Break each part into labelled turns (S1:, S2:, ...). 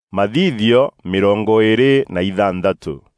S1: Mathithio 26.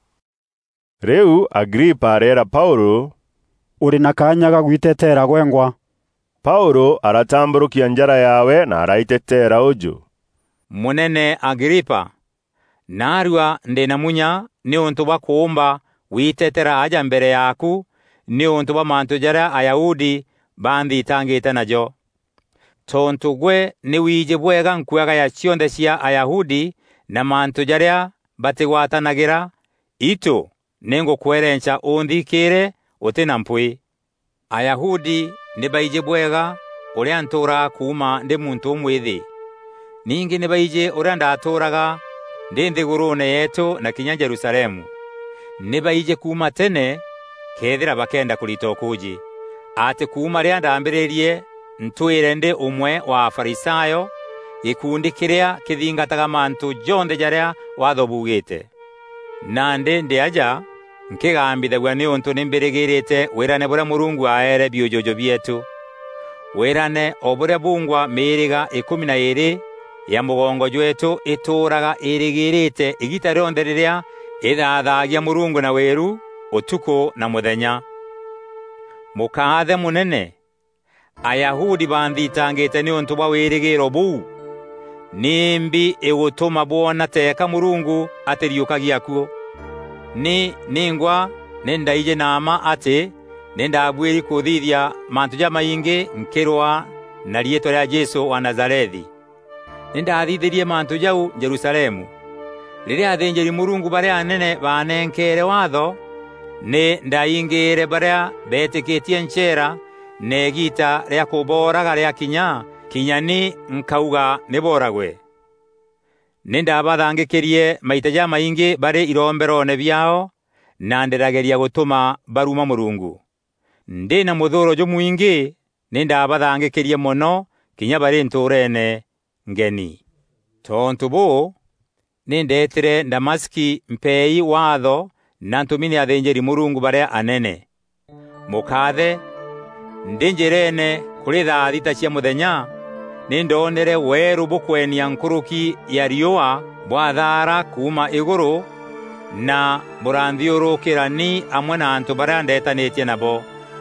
S1: Reu Agripa arera Paulo,
S2: uri na kanya ga gwitetera gwengwa.
S1: Paulo aratamburukia njara yawe na araitetera uju.
S3: Munene Agripa, narua ndena munya ni untu wa kuumba witetera aja mbere yaku ni untu wa mantu jara Ayahudi bandi itangite najo. Tontu gwe ni wije bwega nkwaga ya cionde cia Ayahudi na mantu jara batigwatanagira ito nengo kwerencha undikire utina mpui. Ayahudi ni baije bwega uria ntura kuma ndi muntu umwithi. Ningi ni baije uria ndaturaga ndi nthigurune yetu na kinya Jerusalemu. Ni baije kuma tene kethira bakenda kulitokuji. Ati kuma ria ndambiririe ntwire ndi umwe wa Farisayo ikundi kiria kithingataga mantu jonde jaria wathobugite. Nande ndi aja nkigambithagwa ni untu nimbirigirite wirane bura Murungu aere biojojo bietu. Wirane obure bungwa miriga 12 ya mugongo jwetu ituraga irigirite igita rionde riria ithathagia Murungu na weru utuko na muthenya. Mukaathe munene, Ayahudi banditangite ni untu wa wirigiro buu. Nimbi egutuma bona teka Murungu atiriukagia kuo. Ningwa nendaije nama ati nendabwiri kuthithia mantu ja maingi nkirwa na rieto rya Jesu wa Nazarethi. Nendathithirie mantu jau Jerusalemu. Riria athenjeri Murungu baria anene banenkere watho ne ndaingire baria betikitie nchera negita ria kuboraga ria kinyani nkauga niboragwe. Nendabathangikirie maita ja maingi bare iromberone biao na nderageria gutuma baruma Murungu. Ndina muthuro jo muingi nendabathangikirie mono kinya bare nturene ngeni. Tontu bo nindetire Damaski mpei watho na ntumini athenjeri Murungu baria anene. Mukathe ndinjirene kuri thita cia muthenya nindonere weru bukwenia nkuruki ya riua bwathara kuma iguru na buranthiurukirani amwe na antu baria ndetanitie nabo.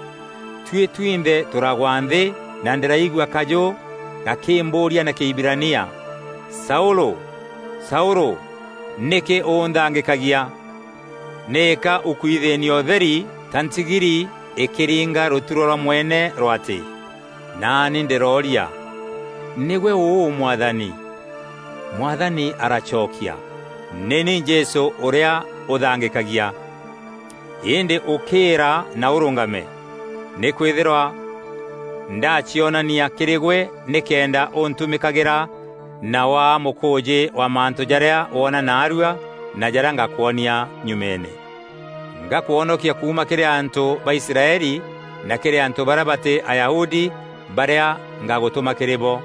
S3: Twinde turagwanthi na ndiraigua kajo gakimburia na Kiibrania, Saulo, Saulo, niki undangikagia? Neka ukwithenio theri tantigiri ikiringa ruturo rwa mwene rwati. Nani ndiroria, niwe Mwathani? Mwathani arachokia, nini Jesu uria uthangikagia? Indi ukira na urungame. Nikwithirwa ndachionania kirigwe nikenda untumikagira na wa mukuji wa mantu jaria wona narua na jaranga kuonia nyumene. Ngakuonokia kuma kiri antu ba Israeli na kiri antu barabate Ayahudi baria ngagutuma kiribo.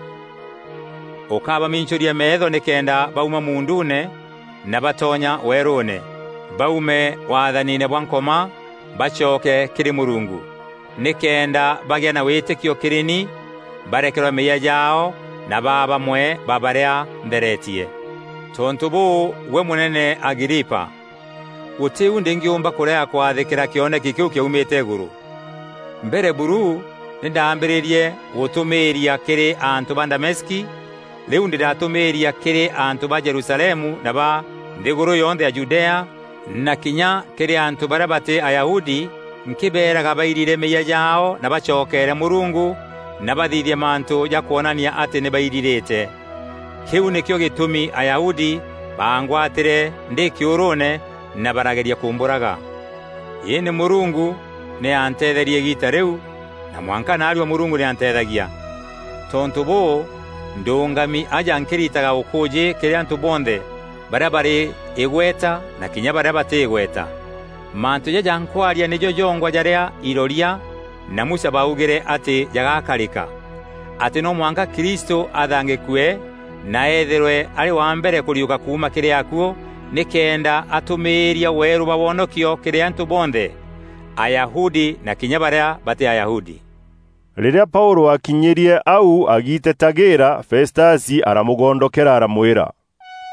S3: Ukaba minchuria metho nikenda bauma mundune na batonya werune. Baume wathanine bwankoma bachoke kiri Murungu. Nikenda bagia na witikio kirini barekerwa meya jao na baba mwe babaria nderetie. Tontu bu we munene Agripa, utiu ndingiumba kurea kwathikira kioneki kiu kiumite iguru. Mbere buru ndambiririe gutumiria kiri antu ba Damaski, riu ndatumiria kiri antu ba Jerusalemu na ba ndiguru yonde ya Judea na kinya kiri antu barabate Ayahudi nkiberaga bairire meya jao na bachokere Murungu na bathithia mantu ja kuonania ati ni bairirite. Kiu nikio gitumi Ayahudi bangwatire ndi kiurune na barageria kumburaga. Yene Murungu ne antetherie gita riu na mwanka naryo Murungu ne antethagia. Tontu bo ndungami aja nkiritaga ukuje kiri antu bonde barabari igweta na kinya barabate igweta. Mantu jaja nkwaria nijo jongwa jaria iroria na Musa baugire ati jagakarika. Ati no mwanga Kristo athangikue na etherwe ari wa mbere kuriuka kuma kiri akuo nikenda atumiria weru babonokio kiri antu bonde Ayahudi na kinya baria bate Ayahudi.
S1: Riria Paulo akinyirie au agitetagira, Festasi aramugondokera aramwira,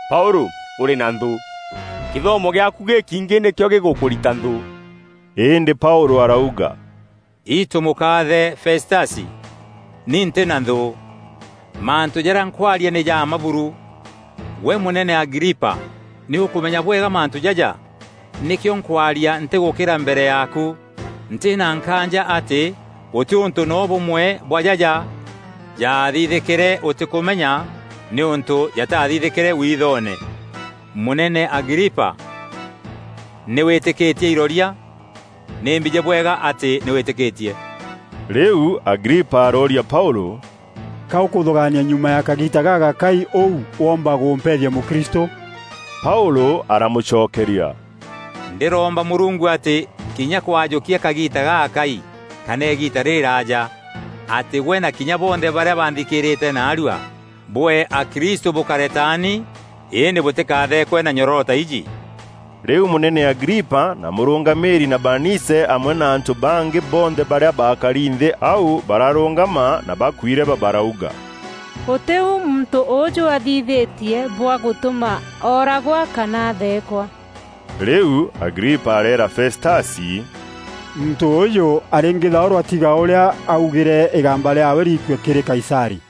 S4: Paulo, uri na nthu. Kithomo gyaku gĩkingĩ nĩkĩo gĩgũkũrita nthu.
S1: Indi Paulo arauga,
S3: Itu mukathe Festasi, ninte na nthu. Mantu jara nkwaria ni ja maburu. We munene Agripa, ni ukumenya bwega mantu jaja. Nikyo nkwaria ntegukira mbere yaku. Ntina nkanja ati utuntu nobumwe bwajaja. Yathithikire utikumenya ni untu yatathithikire withone. Munene Agripa, niwitikitie iroria. Nimbije bwega ati niwitikitie.
S1: Riu Agripa aroria Paulo,
S2: Kaukuthogania nyuma ya kagita gaga kai ou womba gumpethia mukristo?
S1: Paulo aramucokeria,
S3: Ndiromba Murungu ati kinya kwajukia kagita gaga kai kane gita riraja ati we na kinya bonde baria bandikirite na arua bwe a Kristo bukaretani ene butekathe kwena nyorota iji.
S1: Riu munene Agripa na murungamiri na Banise amwe na antu bangi bonde baria bakarinde au bararungama na bakwire babarauga,
S5: Uteu muntu uju athithitie bwa gutuma oragwa kana thekwa.
S1: Riu Agripa arera Festasi,
S2: Muntu uyu aringithaurwo atiga uria augire igamba ryawe rikwe kiri Kaisari.